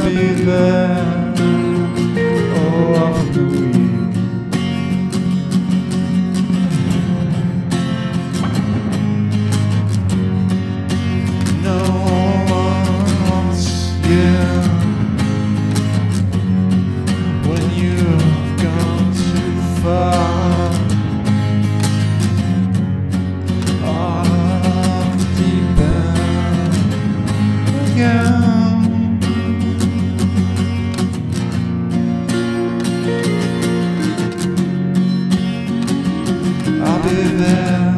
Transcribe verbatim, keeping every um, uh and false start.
be there. Oh, after we. No one wants you when you've gone too far. Off the deep end again. I'll be there.